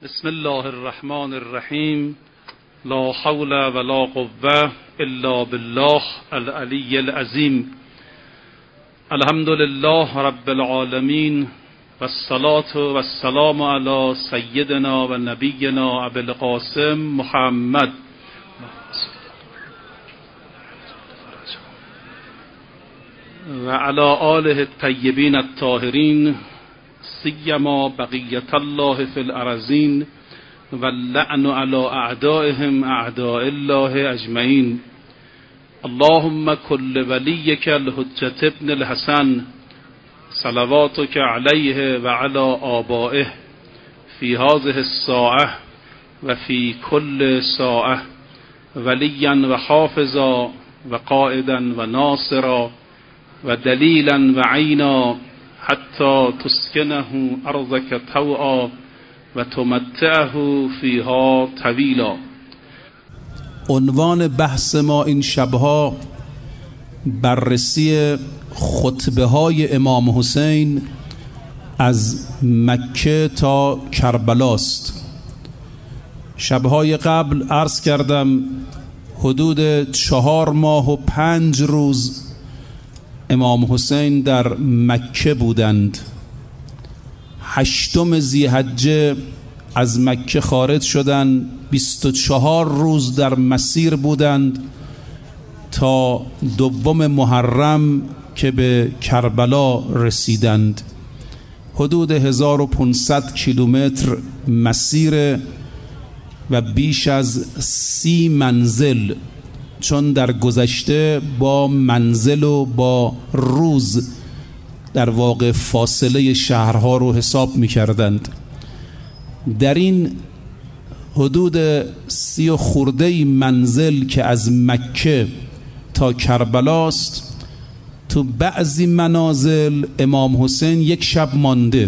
بسم الله الرحمن الرحیم. لا حول ولا قوة الا بالله العلی العظیم. الحمد لله رب العالمین والصلاة والسلام علی سیدنا و نبینا ابی القاسم محمد و علی آله الطیبین الطاهرین سیما بقیت الله فی الارضین و اللعن علی اعدائهم اعداء الله اجمعین. اللهم کل ولیک الحجة ابن الحسن صلواتک علیه و علی آبائه فی هذه الساعة و فی کل ساعة ولیا و حافظا و قائدا و ناصرا و دلیلا و عینا حتی تسکنه ارضک طوعا و تمتعه فیها طویلا. عنوان بحث ما این شبها بررسی خطبه های امام حسین از مکه تا کربلاست. شبهای قبل عرض کردم حدود 4 ماه و 5 روز امام حسین در مکه بودند. 8 ذی‌حجه از مکه خارج شدند. 24 روز در مسیر بودند تا 2 محرم که به کربلا رسیدند. حدود 1500 کیلومتر مسیر و بیش از 30 منزل، چون در گذشته با منزل و با روز در واقع فاصله شهرها رو حساب می کردند. در این حدود 30 خورده منزل که از مکه تا کربلاست، تو بعضی منازل امام حسین 1 شب مانده،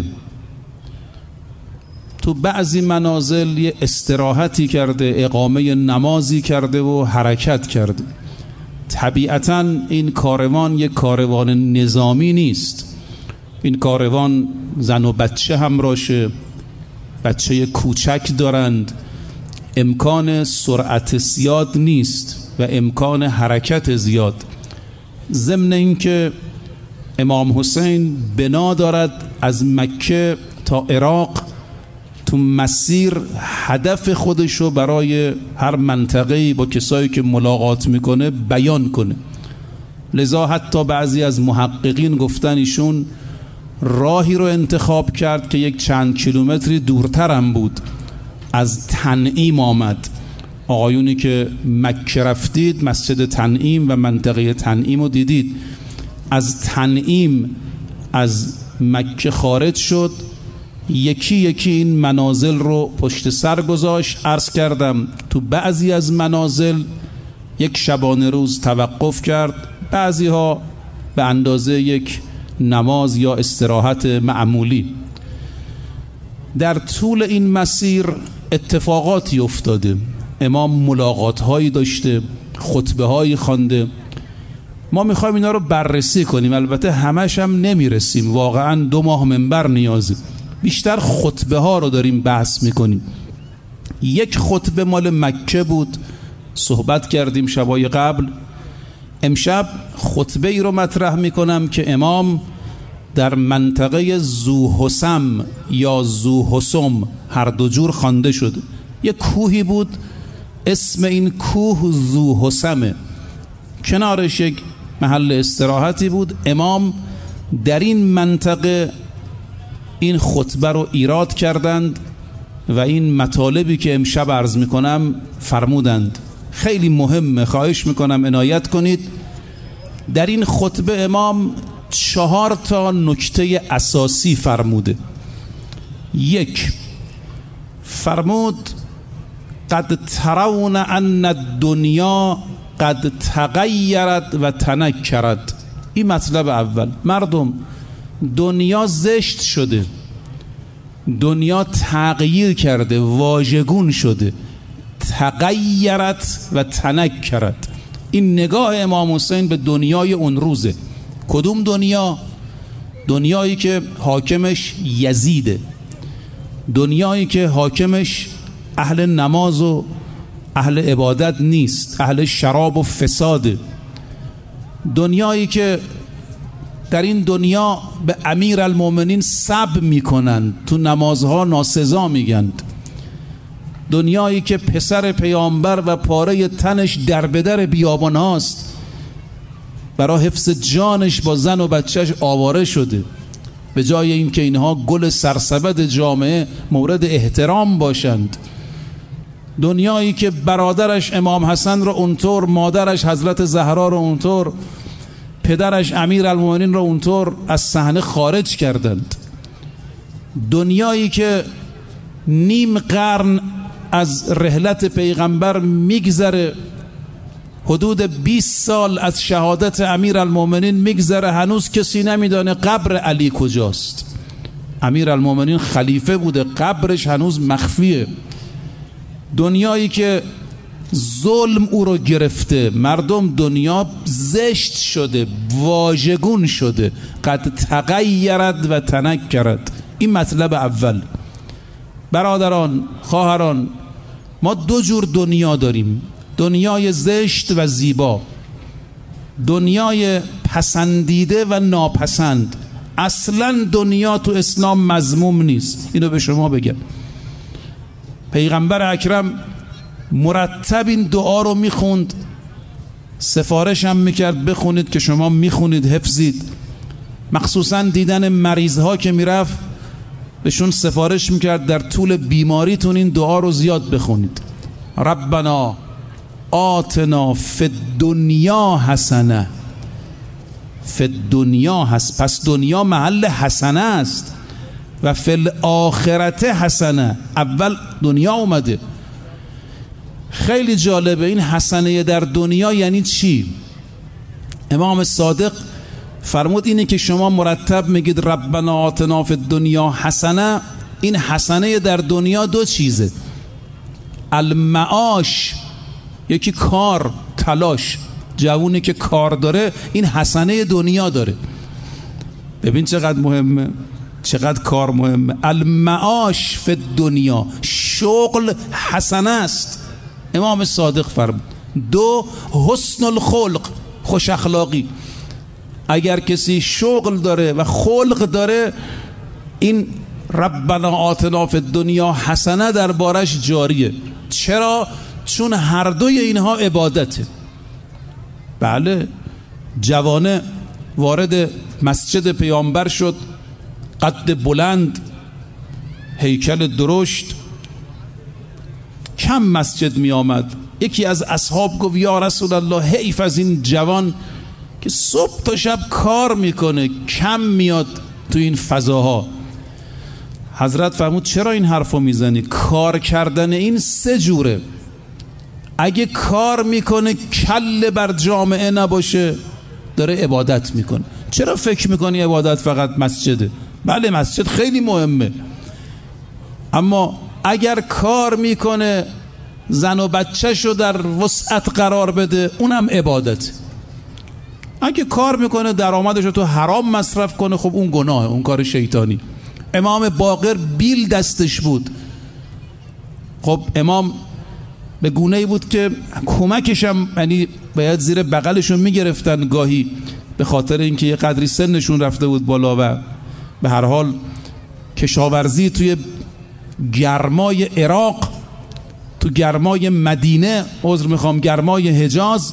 تو بعضی منازل یه استراحتی کرده، اقامه نمازی کرده و حرکت کرده. طبیعتاً این کاروان یک کاروان نظامی نیست. این کاروان زن و بچه همراهشه، بچه کوچک دارند، امکان سرعت زیاد نیست و امکان حرکت زیاد. ضمن اینکه امام حسین بنا دارد از مکه تا عراق تو مسیر هدف خودشو برای هر منطقه‌ای با کسایی که ملاقات میکنه بیان کنه. لذا حتی بعضی از محققین گفتن ایشون راهی رو انتخاب کرد که 1 چند کیلومتری دورتر هم بود. از تنعیم آمد. آقایونی که مکه رفتید مسجد تنعیم و منطقه تنعیم رو دیدید. از تنعیم از مکه خارج شد، یکی یکی این منازل رو پشت سر گذاشت. عرض کردم تو بعضی از منازل 1 شبانه روز توقف کرد، بعضی ها به اندازه 1 نماز یا استراحت معمولی. در طول این مسیر اتفاقاتی افتاده. امام ملاقات هایی داشته، خطبه هایی خوانده. ما میخوایم اینا رو بررسی کنیم، البته همش هم نمیرسیم، واقعا 2 ماه منبر نیازه. بیشتر خطبه ها رو داریم بحث میکنیم. 1 خطبه مال مکه بود، صحبت کردیم شبای قبل. امشب خطبه ای رو مطرح میکنم که امام در منطقه ذوحسم یا ذوحسم هر 2 جور خوانده شده. 1 کوهی بود، اسم این کوه ذوحسمه، کنارش 1 محل استراحتی بود. امام در این منطقه این خطبه رو ایراد کردند و این مطالبی که امشب عرض میکنم فرمودند. خیلی مهمه، خواهش میکنم عنایت کنید. در این خطبه امام 4 نکته اساسی فرموده. 1 فرمود قد ترون ان الدنیا قد تغیرت و تنکرت. این مطلب اول. مردم، دنیا زشت شده، دنیا تغییر کرده، واژگون شده. تغیرت و تنکرت. این نگاه امام حسین به دنیای اون روزه. کدوم دنیا؟ دنیایی که حاکمش یزیده. دنیایی که حاکمش اهل نماز و اهل عبادت نیست، اهل شراب و فساده. دنیایی که در این دنیا به امیر المومنین سب میکنند، تو نمازها ناسزا میگند. دنیایی که پسر پیامبر و پاره تنش در به در بیابان هاست، برای حفظ جانش با زن و بچهش آواره شده، به جای اینکه اینها گل سرسبد جامعه مورد احترام باشند. دنیایی که برادرش امام حسن رو اونطور، مادرش حضرت زهرا رو اونطور، پدرش امیر المومنین رو اونطور از صحنه خارج کردند. دنیایی که نیم قرن از رحلت پیغمبر میگذره، حدود 20 سال از شهادت امیر المومنین میگذره، هنوز کسی نمیدانه قبر علی کجاست. امیر المومنین خلیفه بوده، قبرش هنوز مخفیه. دنیایی که ظلم او رو گرفته، مردم دنیا زشت شده، واژگون شده، قد تغیرد و تنکرد. این مطلب اول. برادران، خواهران، ما دو جور دنیا داریم: دنیای زشت و زیبا، دنیای پسندیده و ناپسند. اصلا دنیا تو اسلام مذموم نیست، اینو به شما بگم. پیغمبر اکرم مرتب این دعا رو میخوند، سفارش هم میکرد بخونید که شما میخونید، حفظید. مخصوصا دیدن مریض ها که میرفت بهشون سفارش میکرد در طول بیماریتون این دعا رو زیاد بخونید: ربنا آتنا فی الدنیا حسنه. فی الدنیا هست، پس دنیا محل حسنه است. و فی الاخرت حسنه، اول دنیا اومده. خیلی جالبه این حسنه در دنیا یعنی چی؟ امام صادق فرمود اینه که شما مرتب میگید ربنا آتنا فی الدنیا حسنه. این حسنه در دنیا دو چیزه: المعاش، یکی کار، تلاش. جوونی که کار داره این حسنه دنیا داره. ببین چقدر مهمه، چقدر کار مهمه. المعاش فی الدنیا، شغل حسنه است. امام صادق فرمود. دو، حسن الخلق، خوش اخلاقی. اگر کسی شغل داره و خلق داره، این ربنا آتنا فی الدنیا حسنه در بارش جاریه. چرا؟ چون هر دوی اینها عبادته. بله، جوانه وارد مسجد پیامبر شد، قد بلند، هیکل درشت، کم مسجد می آمد. یکی از اصحاب گفت یا رسول الله، حیف از این جوان که صبح تا شب کار میکنه، کم میاد تو این فضاها. حضرت فرمود چرا این حرفو میزنی؟ کار کردن این سه جوره. اگه کار میکنه کله بر جامعه نباشه، داره عبادت میکنه. چرا فکر میکنی عبادت فقط مسجده؟ بله مسجد خیلی مهمه، اما اگر کار میکنه زن و بچه‌شو در وسعت قرار بده، اونم عبادت. اگه کار میکنه درآمدشو تو حرام مصرف کنه، خب اون گناهه، اون کار شیطانی. امام باقر بیل دستش بود. خب امام به گونه‌ای بود که کمکش هم، یعنی باید زیر بغلشون میگرفتن گاهی، به خاطر اینکه یه قدری سنشون رفته بود بالا و به هر حال کشاورزی توی گرمای عراق، تو گرمای مدینه، گرمای حجاز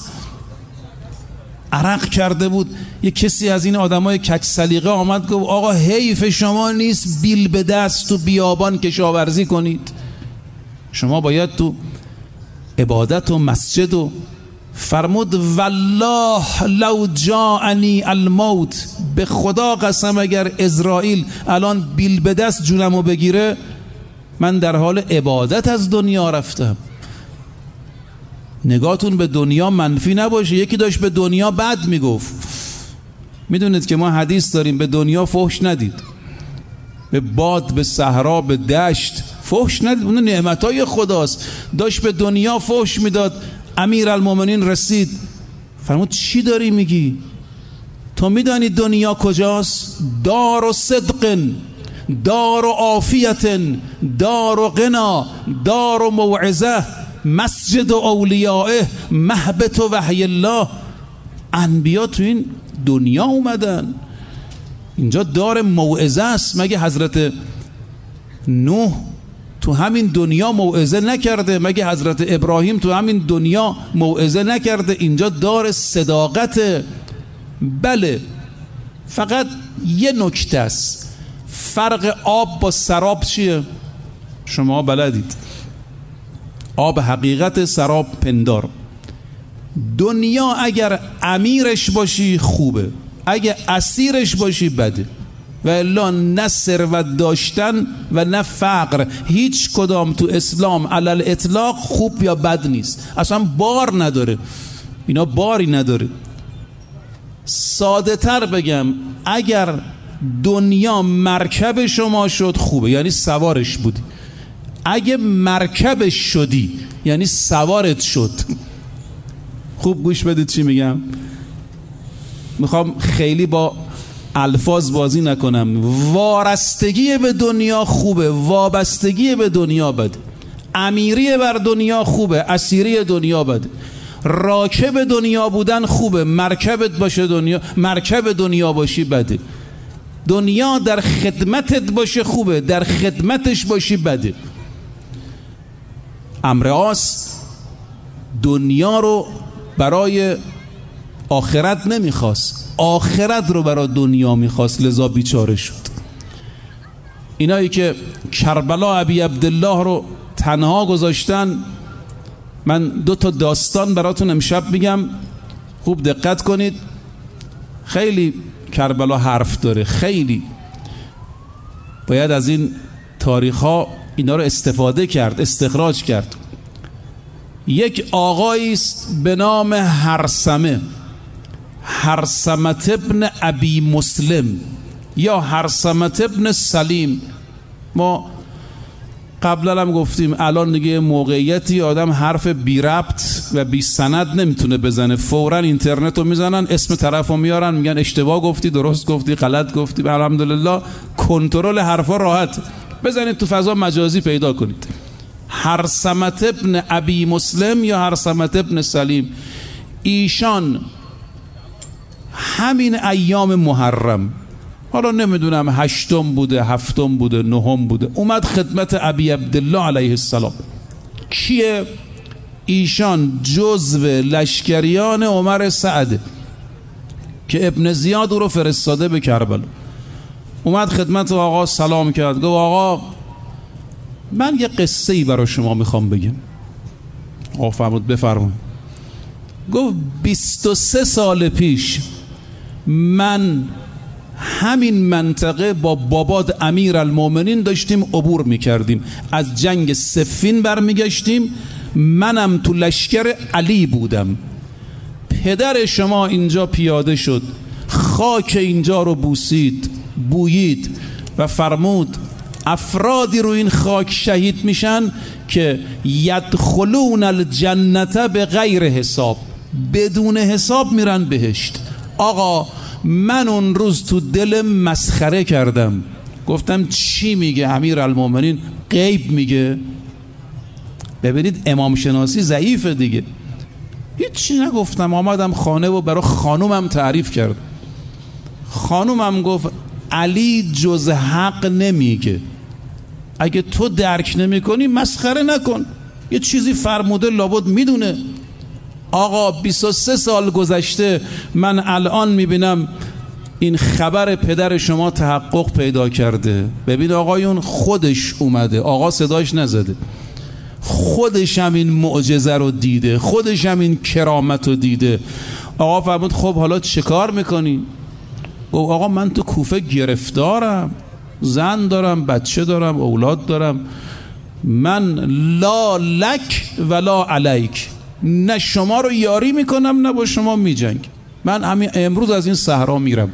عرق کرده بود. یه کسی از این آدمای کج سلیقه آمد گفت آقا حیف شما نیست بیل به دست تو بیابان کشاورزی کنید؟ شما باید تو عبادت و مسجد. و فرمود والله لو جاءنی الموت، به خدا قسم اگر اسرائیل الان بیل به دست جونمو بگیره، من در حال عبادت از دنیا رفتم. نگاهتون به دنیا منفی نباشه. یکی داشت به دنیا بد میگفت. میدونید که ما حدیث داریم به دنیا فحش ندید، به باد، به صحرا، به دشت فحش ندید، اون نعمتای خداست. داشت به دنیا فحش میداد. امیر المومنین رسید، فرمود چی داری میگی؟ تو میدانی دنیا کجاست؟ دار و صدق، دار عافیت، دار غنا، دار موعظه، مسجد اولیائه، محبت وحی الله. انبیا تو این دنیا اومدن، اینجا دار موعظه است. مگه حضرت نوح تو همین دنیا موعظه نکرده؟ مگه حضرت ابراهیم تو همین دنیا موعظه نکرده؟ اینجا دار صداقته. بله، فقط یه نکته است. فرق آب با سراب چیه؟ شما بلدید. آب حقیقت، سراب پندار. دنیا اگر امیرش باشی خوبه، اگه اسیرش باشی بده. و الا نه ثروت داشتن و نه فقر، هیچ کدام تو اسلام علل اطلاق خوب یا بد نیست، اصلا بار نداره. اینا باری نداره. ساده تر بگم، اگر دنیا مرکب شما شد خوبه، یعنی سوارش بودی. اگه مرکبش شدی یعنی سوارت شد. خوب گوش بدید چی میگم. میخوام خیلی با الفاظ بازی نکنم. وارستگی به دنیا خوبه، وابستگی به دنیا بده. امیری بر دنیا خوبه، اسیری دنیا بده. راکب دنیا بودن خوبه، مرکبت باشه دنیا، مرکب دنیا باشی بده. دنیا در خدمتت باشه خوبه، در خدمتش باشی بده. عمرو عاص دنیا رو برای آخرت نمیخواست، آخرت رو برای دنیا میخواست، لذا بیچاره شد. اینایی که کربلا ابی عبدالله رو تنها گذاشتن، من 2 تا داستان براتون امشب میگم، خوب دقت کنید. خیلی کربلا حرف داره، خیلی باید از این تاریخ ها اینا رو استفاده کرد، استخراج کرد. یک آقایی است به نام هرثمه، هرثمه ابن ابی مسلم یا هرثمه ابن سلیم. ما قبلا هم گفتیم الان دیگه موقعیتی آدم حرف بی ربط و بی سند نمیتونه بزنه، فوراً اینترنت رو میزنن، اسم طرف رو میارن، میگن اشتباه گفتی، درست گفتی، غلط گفتی. الحمدلله کنترل حرفا راحت، بزنید تو فضا مجازی پیدا کنید. هرثمه ابن ابی مسلم یا هرثمه ابن سلیم، ایشان همین ایام محرم، حالا نمیدونم 8م بوده، 7م بوده، 9م بوده، اومد خدمت ابی عبدالله علیه السلام. کیه؟ ایشان جزو لشکریان عمر سعد که ابن زیاد او رو فرستاده به کربلا. اومد خدمت آقا سلام کرد، گفت آقا من یه قصه ای برای شما میخوام بگم. آقا فرمود بفرمایید. گفت 23 سال پیش من همین منطقه با باباد امیر المومنین داشتیم عبور میکردیم، از جنگ صفین برمیگشتیم، منم تو لشکر علی بودم. پدر شما اینجا پیاده شد، خاک اینجا رو بویید و فرمود افرادی رو این خاک شهید میشن که یدخلون الجنت به غیر حساب، بدون حساب میرن بهشت. آقا من اون روز تو دلم مسخره کردم، گفتم چی میگه امیر المومنین؟ غیب میگه؟ ببینید امام شناسی ضعیفه دیگه. هیچی نگفتم، آمدم خانه و برای خانومم تعریف کرد. خانومم گفت علی جز حق نمیگه، اگه تو درک نمی کنی مسخره نکن، یه چیزی فرموده لابد میدونه. آقا 23 سال گذشته، من الان میبینم این خبر پدر شما تحقق پیدا کرده. ببین آقایون، خودش اومده، آقا صداش نزده، خودش هم این معجزه رو دیده، خودش هم این کرامت رو دیده. آقا فرمود خب حالا چه کار میکنی؟ گفت آقا من تو کوفه گرفتارم، زن دارم، بچه دارم، اولاد دارم، من لا لک ولا علیک، نه شما رو یاری میکنم نه با شما میجنگ، من همین امروز از این صحرا میرم.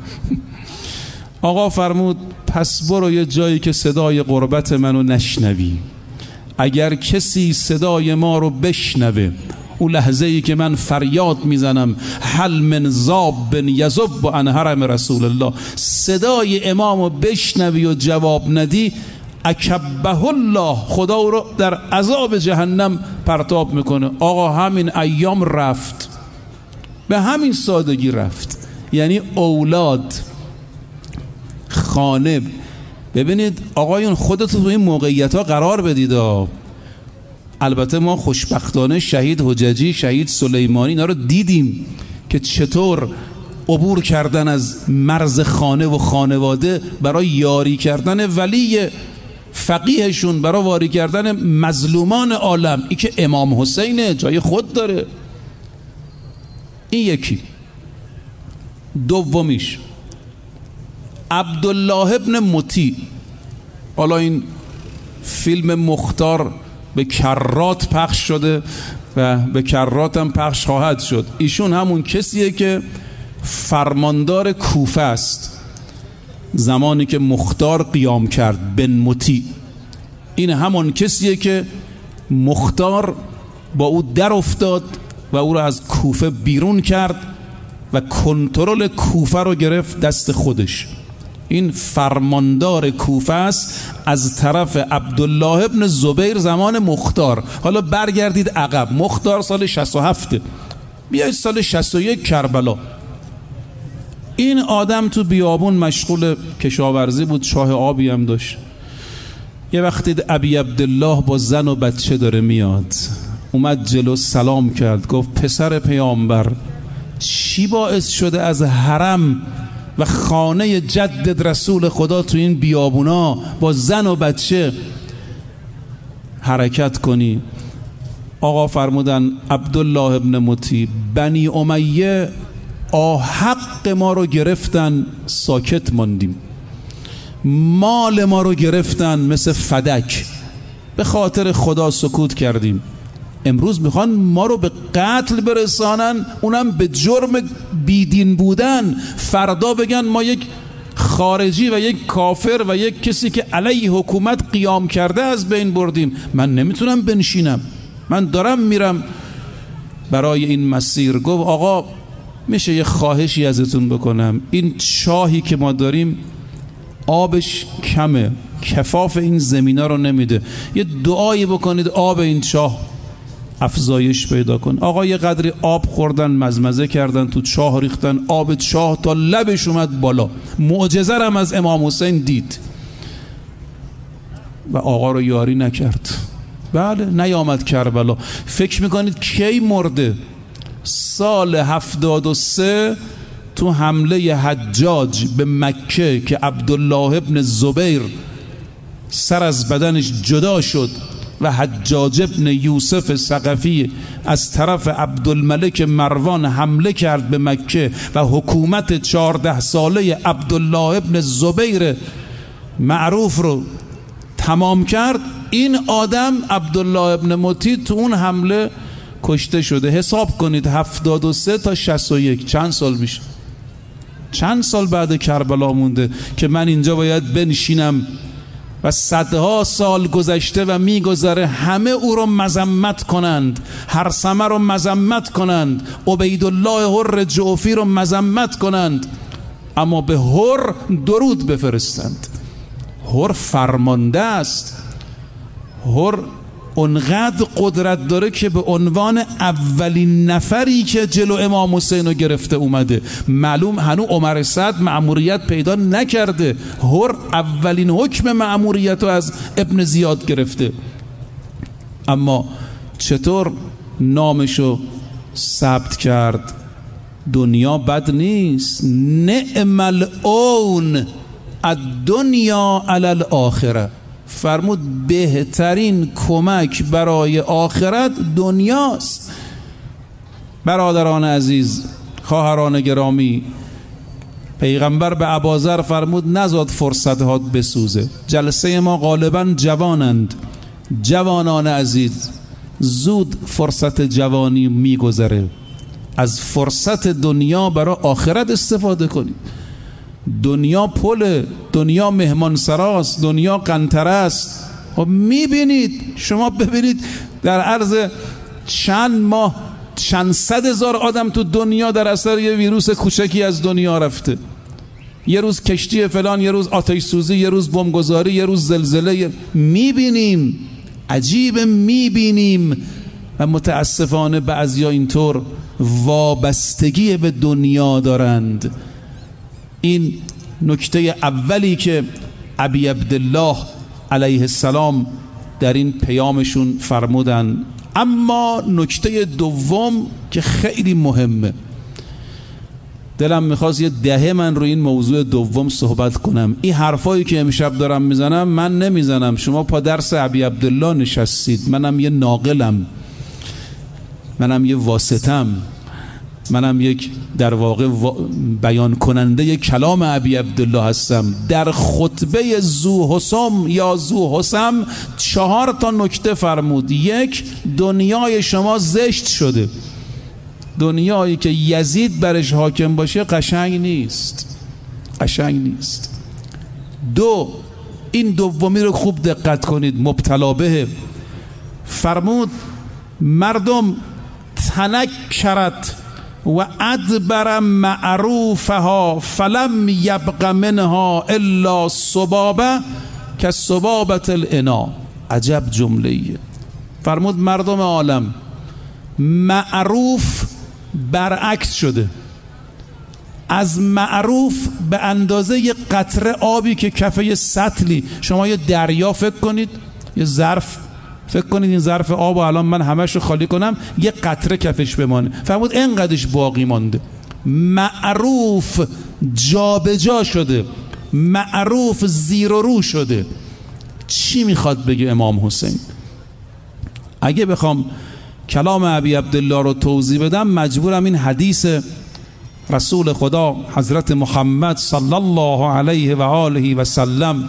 آقا فرمود پس برو یه جایی که صدای غربت منو نشنوی، اگر کسی صدای ما رو بشنوه اون لحظه ای که من فریاد میزنم هل من ذاب یذب عن حرم رسول الله، صدای امامو بشنوی و جواب ندی، اکبه الله، خدا رو در عذاب جهنم پرتاب میکنه. آقا همین ایام رفت، به همین سادگی رفت. یعنی اولاد، خانه. ببینید آقایون خودتون تو این موقعیت ها قرار بدید. البته ما خوشبختانه شهید حججی، شهید سلیمانی اینا رو دیدیم که چطور عبور کردن از مرز خانه و خانواده برای یاری کردن ولی فقیهشون، برای واری کردن مظلومان عالم. این که امام حسین جای خود داره. این یکی. دومیش عبدالله ابن مطیع. حالا این فیلم مختار به کرات پخش شده و به کرات هم پخش خواهد شد. ایشون همون کسیه که فرماندار کوفه است زمانی که مختار قیام کرد، بن مطیع. این همون کسیه که مختار با او در افتاد و او را از کوفه بیرون کرد و کنترل کوفه رو گرفت دست خودش. این فرماندار کوفه است از طرف عبدالله ابن زبیر زمان مختار. حالا برگردید عقب، مختار سال 67، بیایید سال 61 کربلا. این آدم تو بیابون مشغول کشاورزی بود، چاه آبی هم داشت. یه وقتی ابی عبدالله با زن و بچه داره میاد، اومد جلو سلام کرد، گفت پسر پیامبر چی باعث شده از حرم و خانه جدد رسول خدا تو این بیابونا با زن و بچه حرکت کنی؟ آقا فرمودن عبدالله ابن مطیع، بنی امیه حق ما رو گرفتن، ساکت ماندیم. مال ما رو گرفتن مثل فدک، به خاطر خدا سکوت کردیم. امروز میخوان ما رو به قتل برسانن، اونم به جرم بیدین بودن. فردا بگن ما یک خارجی و یک کافر و یک کسی که علیه حکومت قیام کرده از بین بردیم. من نمیتونم بنشینم، من دارم میرم برای این مسیر. گفت آقا میشه یه خواهشی ازتون بکنم؟ این چاهی که ما داریم آبش کمه، کفاف این زمینا رو نمیده، یه دعایی بکنید آب این چاه افزایش پیدا کن. آقا یه قدری آب خوردن، مزمزه کردن، تو چاه ریختن، آب چاه تا لبش اومد بالا. معجزه هم از امام حسین دید و آقا رو یاری نکرد. بله نیامد کربلا. فکر میکنید کی مرده؟ سال 73 تو حمله حجاج به مکه که عبدالله ابن زبیر سر از بدنش جدا شد و حجاج ابن یوسف ثقفی از طرف عبدالملک مروان حمله کرد به مکه و حکومت 14 ساله عبدالله ابن زبیر معروف رو تمام کرد. این آدم عبدالله ابن مطیع تو اون حمله کشته شده. حساب کنید 73 تا 61 چند سال میشه؟ چند سال بعد کربلا مونده که من اینجا باید بنشینم و صدها سال گذشته و میگذره همه او رو مذمت کنند، هرثمه رو مذمت کنند، عبیدالله حر جعفی رو مذمت کنند، اما به حر درود بفرستند. حر فرمانده است. حر اونقدر قدرت داره که به عنوان اولین نفری که جلو امام حسین رو گرفته اومده. معلوم هنو عمر سعد مأموریت پیدا نکرده، حر اولین حکم مأموریت رو از ابن زیاد گرفته. اما چطور نامشو ثبت کرد؟ دنیا بد نیست، نعم العون الدنیا علی الاخره. فرمود بهترین کمک برای آخرت دنیاست. برادران عزیز، خواهران گرامی، پیغمبر به ابوذر فرمود نزاد فرصت هات بسوزه. جلسه ما غالبا جوانند. جوانان عزیز، زود فرصت جوانی میگذره. از فرصت دنیا برای آخرت استفاده کنید. دنیا پل، دنیا مهمان سراست، دنیا قنطره است. خب میبینید، شما ببینید در عرض چند ماه چند صد هزار آدم تو دنیا در اثر یه ویروس کوچکی از دنیا رفته. یه روز کشتی فلان، یه روز آتش سوزی، یه روز بمبگذاری، یه روز زلزله. میبینیم، عجیبه، میبینیم. و متاسفانه بعضیا اینطور وابستگی به دنیا دارند. این نکته اولی که ابی عبدالله علیه السلام در این پیامشون فرمودن. اما نکته دوم که خیلی مهمه، دلم میخواست یه دهه من روی این موضوع دوم صحبت کنم. این حرفایی که امشب دارم میزنم من نمیزنم، شما پا درس ابی عبدالله نشستید، منم یه ناقلم، منم یه واسطم، منم یک در واقع بیان کننده یک کلام ابی عبدالله هستم. در خطبه ذوحسم یا ذوحسم 4 نکته فرمود. 1، دنیای شما زشت شده. دنیایی که یزید برش حاکم باشه قشنگ نیست، قشنگ نیست. 2، این دومی رو خوب دقت کنید، مبتلا به فرمود مردم تنکرت و ادبر معروفها فلم یبق منها الا صبابه که صبابت الاناء. عجب جمله‌ایه. فرمود مردم عالم معروف برعکس شده. از معروف به اندازه یه قطره آبی که کفه یه سطلی، شما یه دریا فکر کنید، یه ظرف فکر کنید، این ظرف آب و الان من همش رو خالی کنم یه قطره کفش بمانه. فرمود اینقدرش باقی مانده. معروف جابجا شده، معروف زیر و رو شده. چی میخواد بگه امام حسین؟ اگه بخوام کلام ابی عبدالله رو توضیح بدم مجبورم این حدیث رسول خدا حضرت محمد صلی الله علیه و آله و سلم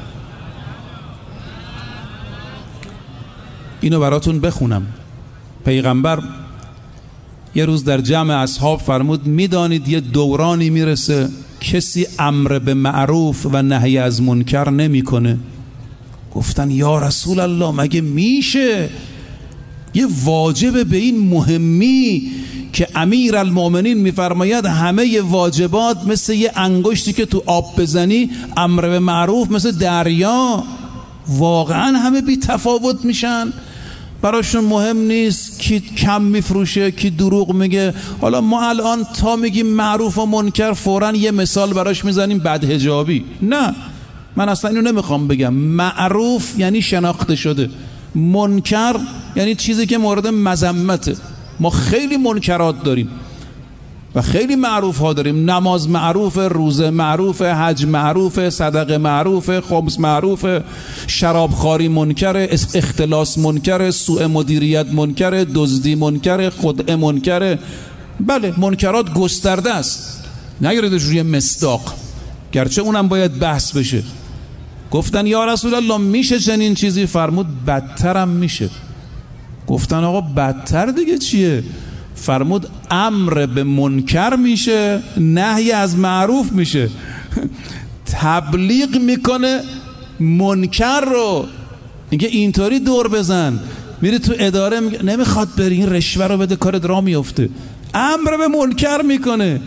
اینو براتون بخونم. پیغمبر یه روز در جمع اصحاب فرمود میدانید یه دورانی میرسه کسی امر به معروف و نهی از منکر نمیکنه. گفتن یا رسول الله مگه میشه؟ یه واجب به این مهمی که امیر المؤمنین میفرماید همه واجبات مثل یه انگشتی که تو آب بزنی، امر به معروف مثل دریا، واقعا همه بی تفاوت میشن، براشون مهم نیست کی کم میفروشه کی دروغ میگه. حالا ما الان تا میگیم معروف و منکر فوراً یه مثال براش میزنیم بدحجابی. نه، من اصلا اینو نمیخوام بگم. معروف یعنی شناخته شده، منکر یعنی چیزی که مورد مذمته. ما خیلی منکرات داریم و خیلی معروف ها داریم. نماز معروف، روزه معروف، حج معروف، صدقه معروف، خمس معروف، شرابخواری منکر، اختلاس منکر، سوء مدیریت منکر، دزدی منکر، خدعه منکر. بله منکرات گسترده است، نگیریدش روی مصداق، گرچه اونم باید بحث بشه. گفتن یا رسول الله میشه چنین چیزی؟ فرمود بدترم میشه. گفتن آقا بدتر دیگه چیه؟ فرمود امر به منکر میشه، نهی از معروف میشه. تبلیغ میکنه منکر رو، میگه اینطوری دور بزن، میره تو اداره میگه نمیخواد بری این رشوه رو بده کارت راه میفته. امر به منکر میکنه،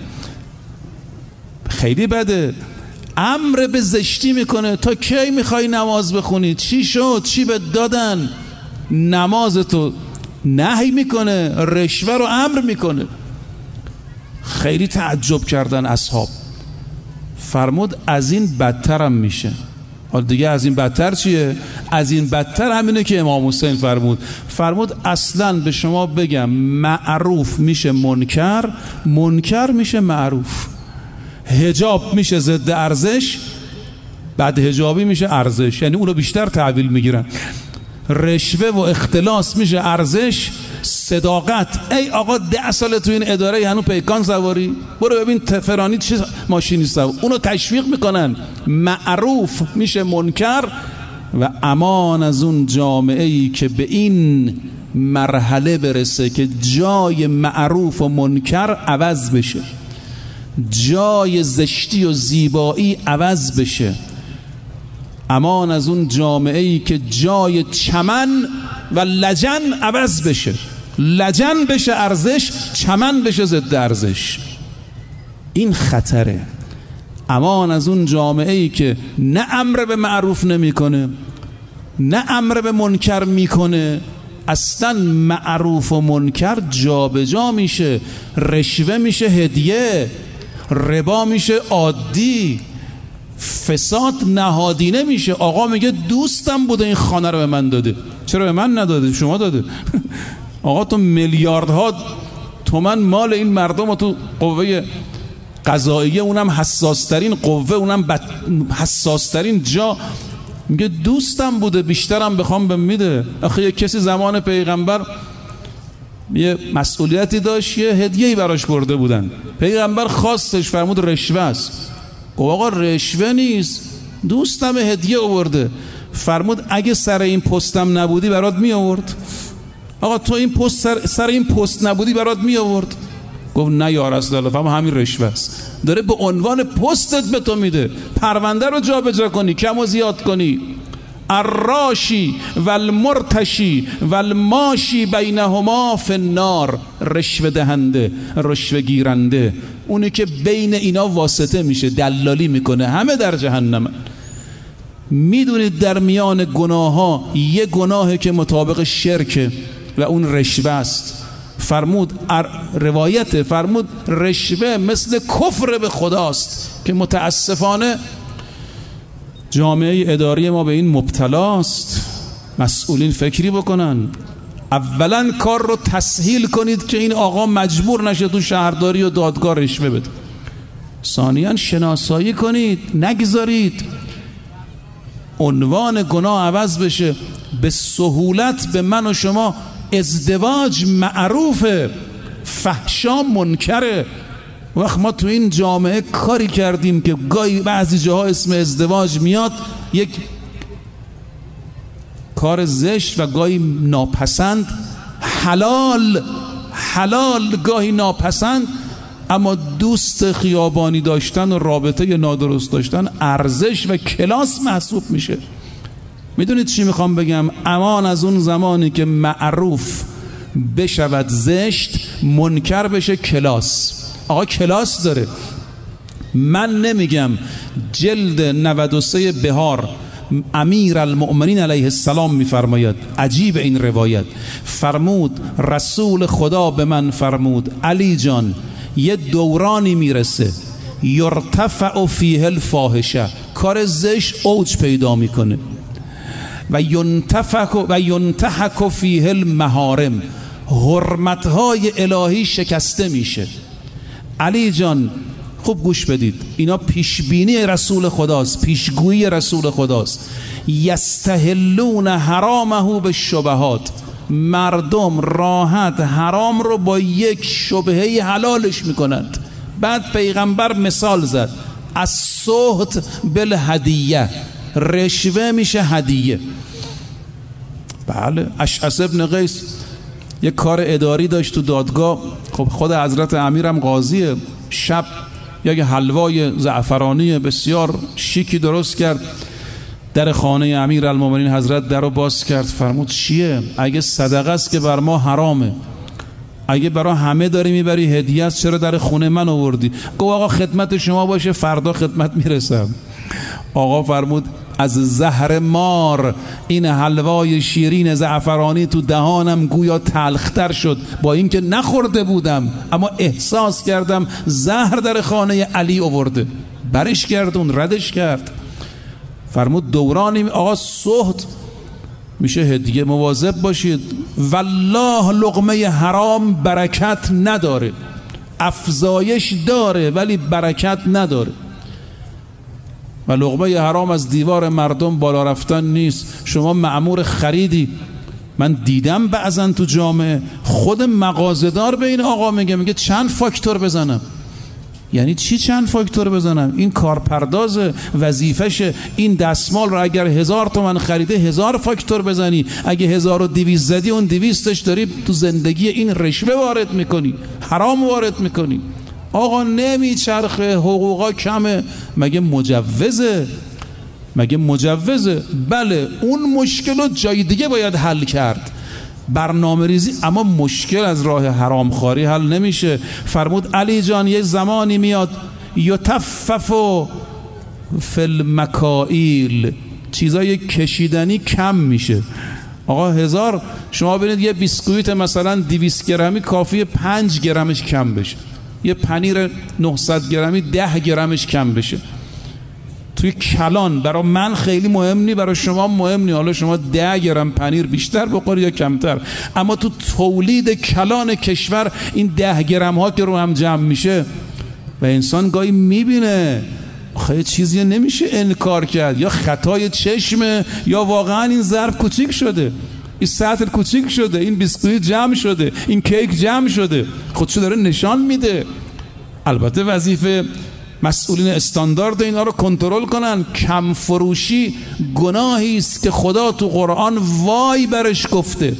خیلی بده. امر به زشتی میکنه، تا کی میخوای نماز بخونی؟ چی شد؟ چی به دادن؟ نماز تو نهی میکنه، رشوه رو امر میکنه. خیلی تعجب کردن اصحاب. فرمود از این بدترم میشه. حالا دیگه از این بدتر چیه؟ از این بدتر همینه که امام حسین فرمود اصلا به شما بگم معروف میشه منکر، منکر میشه معروف. حجاب میشه ضد ارزش، بعد حجابی میشه ارزش، یعنی اونو بیشتر تحویل میگیرن. رشوه و اختلاس میشه ارزش، صداقت. ای آقا 10 سال تو این اداره هنوز پیکان سواری، برو ببین تفرانی چه ماشینی سوار، اونو تشویق میکنن. معروف میشه منکر و امان از اون جامعه ای که به این مرحله برسه که جای معروف و منکر عوض بشه، جای زشتی و زیبایی عوض بشه. امان از اون جامعه ای که جای چمن و لجن عوض بشه. لجن بشه ارزش، چمن بشه ضد ارزش. این خطره. امان از اون جامعه ای که نه امر به معروف نمیکنه، نه امر به منکر میکنه. اصلا معروف و منکر جابجا میشه، رشوه میشه هدیه، ربا میشه عادی، فساد نهادینه میشه. آقا میگه دوستم بوده این خانه رو به من داده، چرا به من نداده؟ شما داده. آقا تو میلیاردها تومن مال این مردم و تو قوه قضاییه، اونم حساسترین قوه، اونم حساسترین جا، میگه دوستم بوده، بیشترم بخوام بهم میده. آخه یک کسی زمان پیغمبر یه مسئولیتی داشت، یه هدیه‌ای براش برده بودن، پیغمبر خواستش، فرمود رشوه است. گفت آقا رشوه نیست، دوستم هدیه آورده. فرمود اگه سر این پستم نبودی برات می آورد. آقا تو این پست سر این پست نبودی برات می آورد. گفت نه یا رسول الله، فهم همین رشوه است. داره به عنوان پستت به تو میده، پرونده رو جا به جا کنی، کم و زیاد کنی. الراشی و المرتشی و الماشی بینهما فی النار. رشوه دهنده، رشوه گیرنده، اونی که بین اینا واسطه میشه، دلالی میکنه، همه در جهنم. میدونید در میان گناه ها یه گناهی که مطابق شرکه و اون رشوه است. فرمود روایت فرمود رشوه مثل کفر به خداست، که متاسفانه جامعه اداری ما به این مبتلاست. مسئولین فکری بکنن، اولا کار رو تسهیل کنید که این آقا مجبور نشه تو شهرداری و دادگاه رشوه بده. ثانیاً شناسایی کنید، نگذارید عنوان گناه عوض بشه. به سهولت به من و شما ازدواج معروفه، فحشا منکره. وقت ما تو این جامعه کاری کردیم که گاهی بعضی جاها اسم ازدواج میاد یک کار زشت و گاهی ناپسند، حلال گاهی ناپسند، اما دوست خیابانی داشتن و رابطه نادرست داشتن ارزش و کلاس محسوب میشه. میدونید چی میخوام بگم؟ امان از اون زمانی که معروف بشود زشت، منکر بشه کلاس. آقا کلاس داره. من نمیگم. جلد 93 بهار امیر المؤمنین علیه السلام میفرماید، عجیب این روایت، فرمود رسول خدا به من فرمود علی جان یه دورانی میرسه یرتفع فیه الفاحشه، کار زشت اوج پیدا میکنه، و ینتهک فیه المحارم، حرمتهای الهی شکسته میشه. علی جان خوب گوش بدید، اینا پیشبینی رسول خداست، پیشگویی رسول خداست. یستحلون حرامه بالشبهات، مردم راحت حرام رو با یک شبهه حلالش میکنند. بعد پیغمبر مثال زد، السحت بالهدیه، رشوه میشه هدیه. بله، اشعث ابن قیس یک کار اداری داشت تو دادگاه. خب خود حضرت امیرم قاضیه، شب یک حلوای زعفرانی بسیار شیکی درست کرد، در خانه امیر المومنین حضرت در رو باز کرد، فرمود چیه؟ اگه صدقه است که بر ما حرامه، اگه برای همه داری میبری هدیه است، چرا در خونه من آوردی؟ گفت آقا خدمت شما باشه، فردا خدمت میرسم. آقا فرمود از زهر مار این حلوای شیرین زعفرانی تو دهانم گویا تلختر شد، با اینکه نخورده بودم اما احساس کردم زهر در خانه علی آورده. برش گردون، ردش کرد. فرمود دورانی آقا سحت میشه هدیه، مواظب باشید. والله لقمه حرام برکت نداره، افزایش داره ولی برکت نداره. و لقمه حرام از دیوار مردم بالا رفتن نیست. شما مأمور خریدی، من دیدم بعضن تو جامعه خود مغازه‌دار به این آقا میگه چند فاکتور بزنم. یعنی چی چند فاکتور بزنم؟ این کارپرداز وظیفشه، این دستمال رو اگر 1000 تومان خریده 1000 فاکتور بزنی، اگه 1200 زدی اون 200ش داری تو زندگی این رشوه وارد میکنی، حرام وارد میکنی. آقا نمیچرخه، حقوقا کمه، مگه مجوزه؟ مگه مجوزه؟ بله، اون مشکل رو جای دیگه باید حل کرد. برنامه ریزی. اما مشکل از راه حرامخواری حل نمیشه. فرمود علی جان یه زمانی میاد یتفف فی المکائیل، چیزای کشیدنی کم میشه. آقا 1000 شما ببینید یه بیسکویت مثلا 200 گرمی کافیه 5 گرمش کم بشه، یه پنیر 900 گرمی 10 گرمش کم بشه. توی کلان برای من خیلی مهم نی، برای شما مهم نی، حالا شما 10 گرم پنیر بیشتر بخوری یا کمتر، اما تو تولید کلان کشور این 10 گرم ها که رو هم جمع میشه و انسان گاهی میبینه خیلی چیزی نمیشه انکار کرد، یا خطای چشمه یا واقعا این ظرف کوچیک شده، این سطل کوچیک شده، این بیسکویت جمع شده، این کیک جمع شده، خودشو داره نشان میده. البته وظیفه مسئولین استاندارد اینا رو کنترل کنن. کم فروشی گناهی است که خدا تو قرآن وای برش گفته.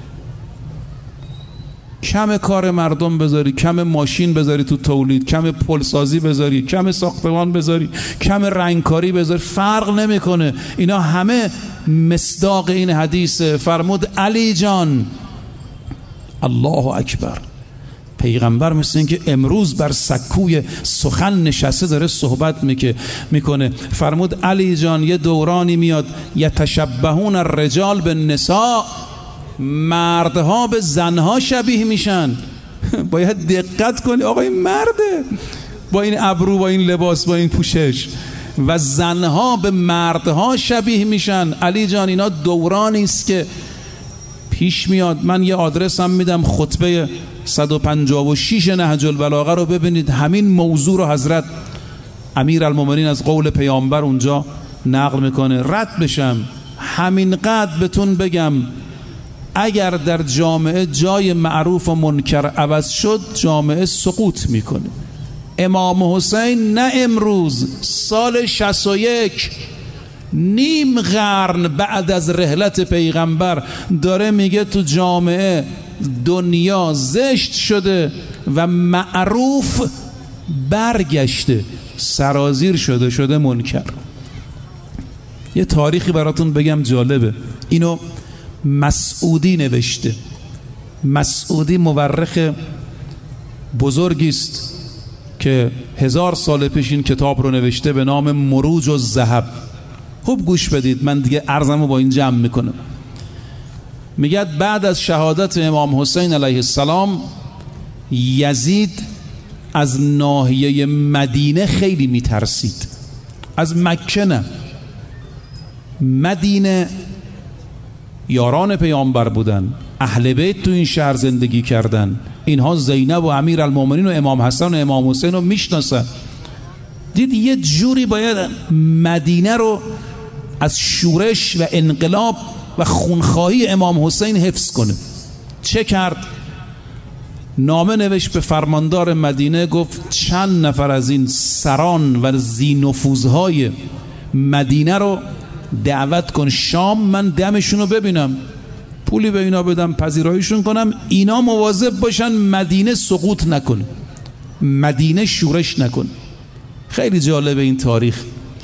کم کار مردم بذاری، کم ماشین بذاری تو تولید، کم پلسازی بذاری، کم ساختمان بذاری، کم رنگکاری بذاری، فرق نمیکنه. اینا همه مصداق این حدیث. فرمود علی جان الله اکبر. پیغمبر مثل این که امروز بر سکوی سخن نشسته داره صحبت میکنه. فرمود علی جان یه دورانی میاد یتشبهون الرجال بالنساء، مردها به زنها شبیه میشن. باید دقت کنی آقا این مرده با این ابرو، با این لباس، با این پوشش، و زنها به مردها شبیه میشن. علی جان اینا دورانی است که پیش میاد. من یه آدرس هم میدم، خطبه 156 نهج البلاغه رو ببینید، همین موضوع رو حضرت امیرالمومنین از قول پیامبر اونجا نقل میکنه. رد بشم همین قدر بهتون بگم، اگر در جامعه جای معروف و منکر عوض شد جامعه سقوط میکنه. امام حسین نه امروز، سال 61 نیم قرن بعد از رحلت پیغمبر داره میگه تو جامعه دنیا زشت شده و معروف برگشته، سرازیر شده منکر. یه تاریخی براتون بگم جالبه، اینو مسعودی نوشته. مسعودی مورخ بزرگی است که 1000 سال پیش این کتاب رو نوشته به نام مروج الذهب. خوب گوش بدید، من دیگه عرضمو با این جمع میکنم. میگه بعد از شهادت امام حسین علیه السلام یزید از ناحیه مدینه خیلی میترسید، از مکه نه. مدینه یاران پیامبر بودن، اهل بیت تو این شهر زندگی کردن، اینها زینب و امیرالمومنین و امام حسن و امام حسین رو میشناسن. دید یه جوری باید مدینه رو از شورش و انقلاب و خونخواهی امام حسین حفظ کنه. چه کرد؟ نامه نوشت به فرماندار مدینه، گفت چند نفر از این سران و ذی‌نفوذهای مدینه رو دعوت کن شام، من دمشون رو ببینم، پولی به اینا بدم، پذیراییشون کنم، اینا مواظب باشن مدینه سقوط نکنه، مدینه شورش نکنه. خیلی جالب این تاریخ.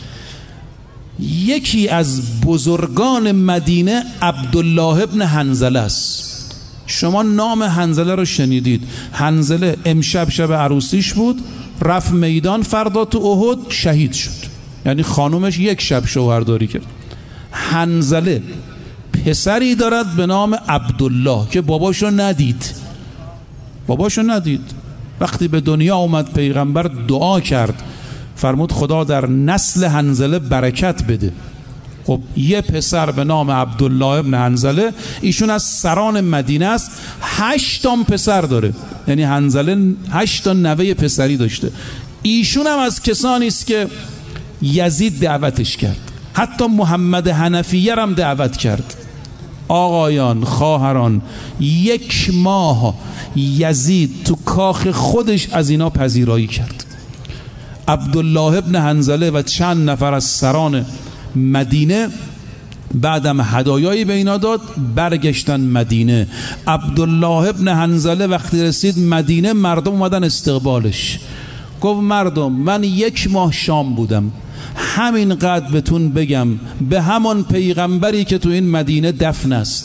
یکی از بزرگان مدینه عبدالله ابن حنظله است. شما نام حنظله رو شنیدید. حنظله امشب شب عروسیش بود، رفت میدان، فردا تو احد شهید شد. یعنی خانومش یک شب شوهرداری کرد. حنظله پسری دارد به نام عبدالله که باباشو ندید. وقتی به دنیا اومد پیغمبر دعا کرد، فرمود خدا در نسل حنظله برکت بده. خب یه پسر به نام عبدالله ابن حنظله، ایشون از سران مدینه است، 8 پسر داره، یعنی حنظله 8 نوه پسری داشته. ایشون هم از کسانی است که یزید دعوتش کرد، حتی محمد حنفیه هم دعوت کرد. آقایان، خواهران، 1 ماه یزید تو کاخ خودش از اینا پذیرایی کرد. عبدالله ابن حنظله و چند نفر از سران مدینه بعدم هدایایی به اینا داد، برگشتن مدینه. عبدالله ابن حنظله وقتی رسید مدینه، مردم اومدن استقبالش. گفت مردم، من 1 ماه شام بودم، همین قدر بهتون بگم، به همان پیغمبری که تو این مدینه دفن است،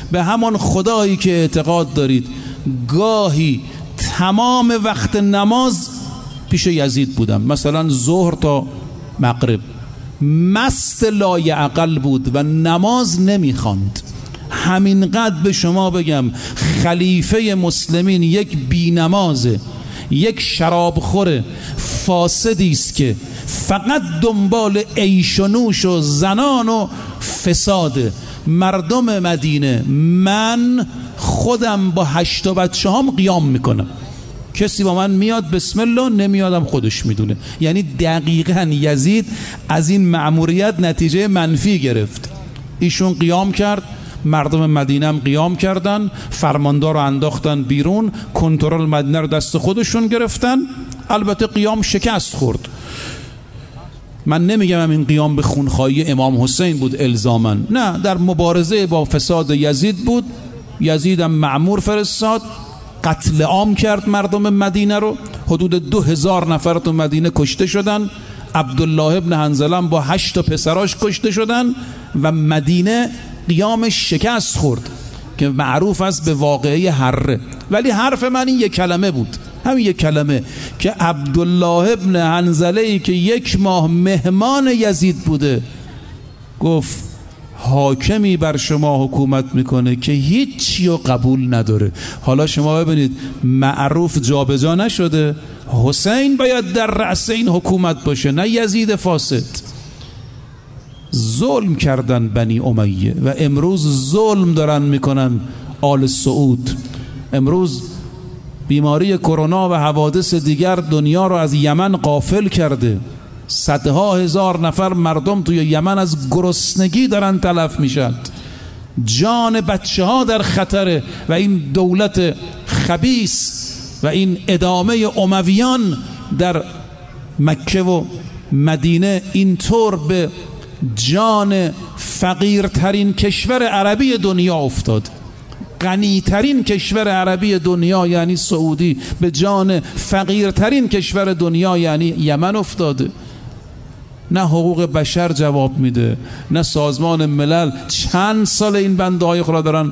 به همان خدایی که اعتقاد دارید. گاهی تمام وقت نماز پیش یزید بودم، مثلا ظهر تا مغرب، مست لایعقل بود و نماز نمیخواند. همینقدر به شما بگم خلیفه مسلمین یک بینمازه، یک شرابخوره فاسدی است که فقط دنبال عیش و نوش و زنان و فساده. مردم مدینه، من خودم با 8 بچه هم قیام میکنم، کسی با من میاد بسم الله، نمیادم خودش میدونه. یعنی دقیقاً یزید از این مأموریت نتیجه منفی گرفت. ایشون قیام کرد، مردم مدینه هم قیام کردن، فرماندار رو انداختن بیرون، کنترل مدینه رو دست خودشون گرفتن. البته قیام شکست خورد. من نمیگم این قیام به خونخواهی امام حسین بود الزاماً، نه، در مبارزه با فساد یزید بود. یزید هم مأمور فرستاد، قتل عام کرد مردم مدینه رو. حدود 2000 نفر تو مدینه کشته شدن. عبدالله ابن حنظله با 8 تا پسراش کشته شدن و مدینه قیامش شکست خورد که معروف است به واقعه حره. ولی حرف من این یک کلمه بود، همین یک کلمه، که عبدالله ابن حنظله که 1 ماه مهمان یزید بوده گفت حاکمی بر شما حکومت میکنه که هیچی رو قبول نداره. حالا شما ببینید معروف جابجا نشده، حسین باید در رأس این حکومت باشه، نه یزید فاسد. ظلم کردن بنی امیه و امروز ظلم دارن میکنن آل سعود. امروز بیماری کرونا و حوادث دیگر دنیا رو از یمن غافل کرده. صدها هزار نفر مردم توی یمن از گرسنگی دارن تلف میشن، جان بچه ها در خطره و این دولت خبیث و این ادامه امویان در مکه و مدینه اینطور به جان فقیرترین کشور عربی دنیا افتاد. غنیترین کشور عربی دنیا یعنی سعودی به جان فقیرترین کشور دنیا یعنی یمن افتاده. نه حقوق بشر جواب میده، نه سازمان ملل. چند سال این بنده های خدا دارن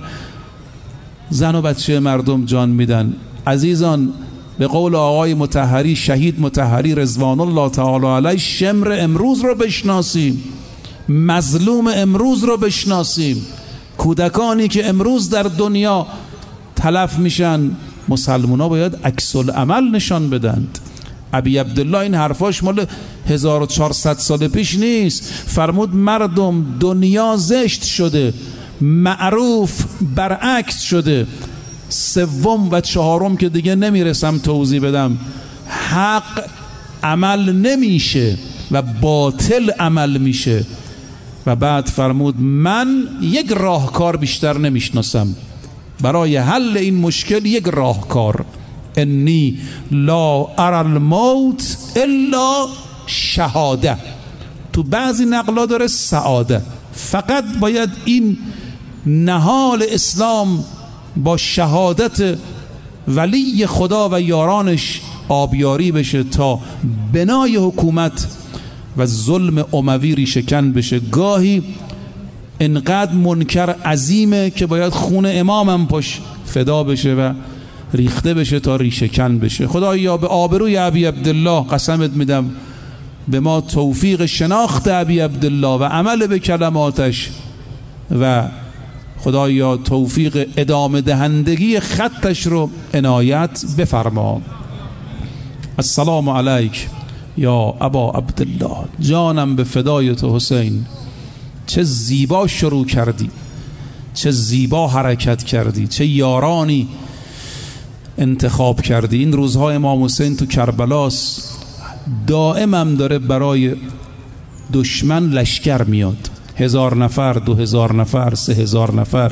زن و بچه مردم جان میدن. عزیزان، به قول آقای مطهری، شهید مطهری رضوان الله تعالی علیه، شمر امروز رو بشناسیم، مظلوم امروز رو بشناسیم. کودکانی که امروز در دنیا تلف میشن، مسلمونا باید عکس العمل نشان بدند. ابی عبدالله این حرفاش مال 1400 سال پیش نیست. فرمود مردم دنیا زشت شده، معروف برعکس شده. 3 و 4 که دیگه نمیرسم توضیح بدم. حق عمل نمیشه و باطل عمل میشه. و بعد فرمود من یک راهکار بیشتر نمیشناسم برای حل این مشکل، یک راهکار. انی لا اری الموت الا شهاده. تو بعضی نقلا داره سعاده. فقط باید این نهال اسلام با شهادت ولی خدا و یارانش آبیاری بشه تا بنای حکومت و ظلم اموی ریشه‌کن بشه. گاهی انقدر منکر عظیمه که باید خون امامم پاش فدا بشه و ریخته بشه تا ریشه‌کن بشه. خدایا به آبروی ابی عبدالله قسمت میدم به ما توفیق شناخت ابی عبدالله و عمل به کلماتش و خدایا توفیق ادامه دهندگی خطش رو عنایت بفرما. السلام علیک یا ابا عبدالله. جانم به فدای تو حسین. چه زیبا شروع کردی، چه زیبا حرکت کردی، چه یارانی انتخاب کردی. این روزها امام حسین تو کربلاست، دائمم داره برای دشمن لشکر میاد. 1000 نفر، 2000 نفر، 3000 نفر.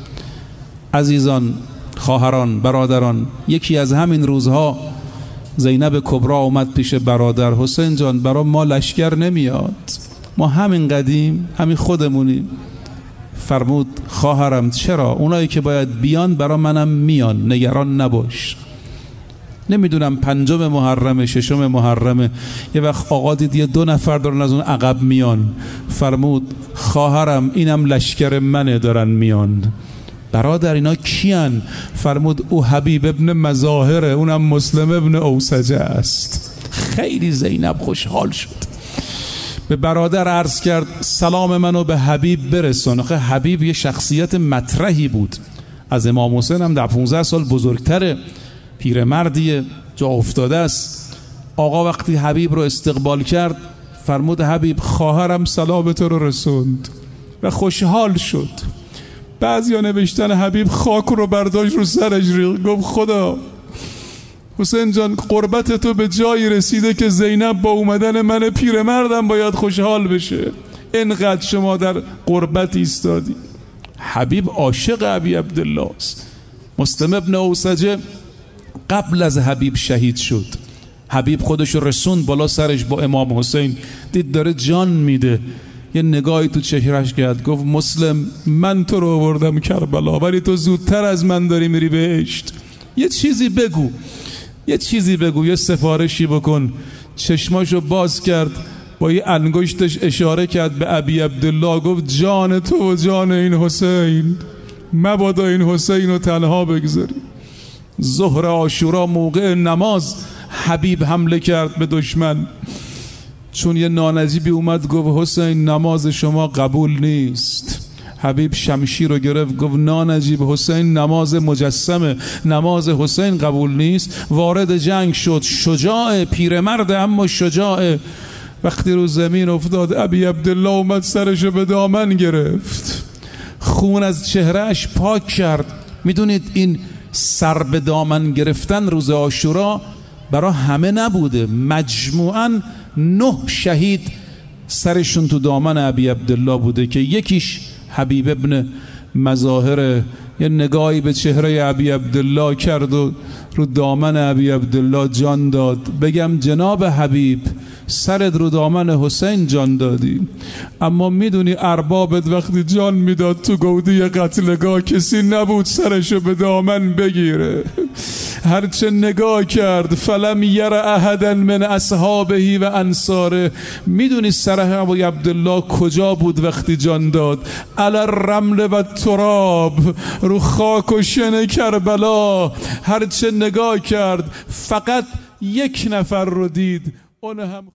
عزیزان، خواهران، برادران، یکی از همین روزها زینب کبرا اومد پیش برادر حسین جان برای ما لشکر نمیاد، ما همین قدیم، همین خودمونیم. فرمود خواهرم چرا؟ اونایی که باید بیان برای منم میان، نگران نباش. نمیدونم 5 محرم 6 محرم یه وقت آقا دید یه 2 نفر دارن از اون عقب میان. فرمود خواهرم اینم لشکر منه دارن میان. برادر اینا کیان؟ فرمود او حبیب ابن مظاهره، اونم مسلم ابن اوسجه است. خیلی زینب خوشحال شد، به برادر عرض کرد سلام منو به حبیب برسون. آخه حبیب یه شخصیت مطرحی بود، از امام حسین هم در 15 سال بزرگتره، پیرمردیه، جا افتاده است. آقا وقتی حبیب رو استقبال کرد فرمود حبیب خواهرم سلام تو رو رسوند و خوشحال شد. بعضیا نوشتن حبیب خاک رو برداشت رو سرش ریخت، گفت خدا حسین جان قربت تو به جایی رسیده که زینب با اومدن من پیرمردم باید خوشحال بشه، اینقدر شما در قربت ایستادی. حبیب عاشق ابی عبدالله است. مسلم ابن اوسجه قبل از حبیب شهید شد. حبیب خودش رسوند بالا سرش با امام حسین، دید داره جان میده، یه نگاهی تو چهرش کرد، گفت مسلم من تو رو آوردم کربلا ولی تو زودتر از من داری میری بهشت، یه چیزی بگو، یه چیزی بگو، یه سفارشی بکن. چشماشو باز کرد، با یه انگشتش اشاره کرد به ابی عبدالله، گفت جان تو و جان این حسین، مبادا این حسین رو تنها بگذاری. ظهر عاشورا موقع نماز حبیب حمله کرد به دشمن، چون یه نانجیبی اومد گفت حسین نماز شما قبول نیست. حبیب شمشیر رو گرفت گفت نانجیب حسین نماز مجسمه، نماز حسین قبول نیست. وارد جنگ شد، شجاع، پیرمرد اما شجاع. وقتی رو زمین افتاد ابی عبدالله اومد سرشو به دامن گرفت، خون از چهرهش پاک کرد. میدونید این سر به دامن گرفتن روز عاشورا برای همه نبوده، مجموعاً 9 شهید سرشون تو دامن ابی عبدالله بوده که یکیش حبیب ابن مظاهره. یه نگاهی به چهره ابی عبدالله کرد و رو دامن ابی عبدالله جان داد. بگم جناب حبیب سرت رو دامن حسین جان دادی، اما میدونی اربابت وقتی جان میداد تو گودی قتلگاه کسی نبود سرشو به دامن بگیره، هرچه نگاه کرد فلم یر احدا من اصحابه و انصاره. میدونی سر ابی عبدالله کجا بود وقتی جان داد؟ علی الرمل و تراب، رو خاک و شن کربلا. هرچه نگاه کرد فقط یک نفر رو دید، اون هم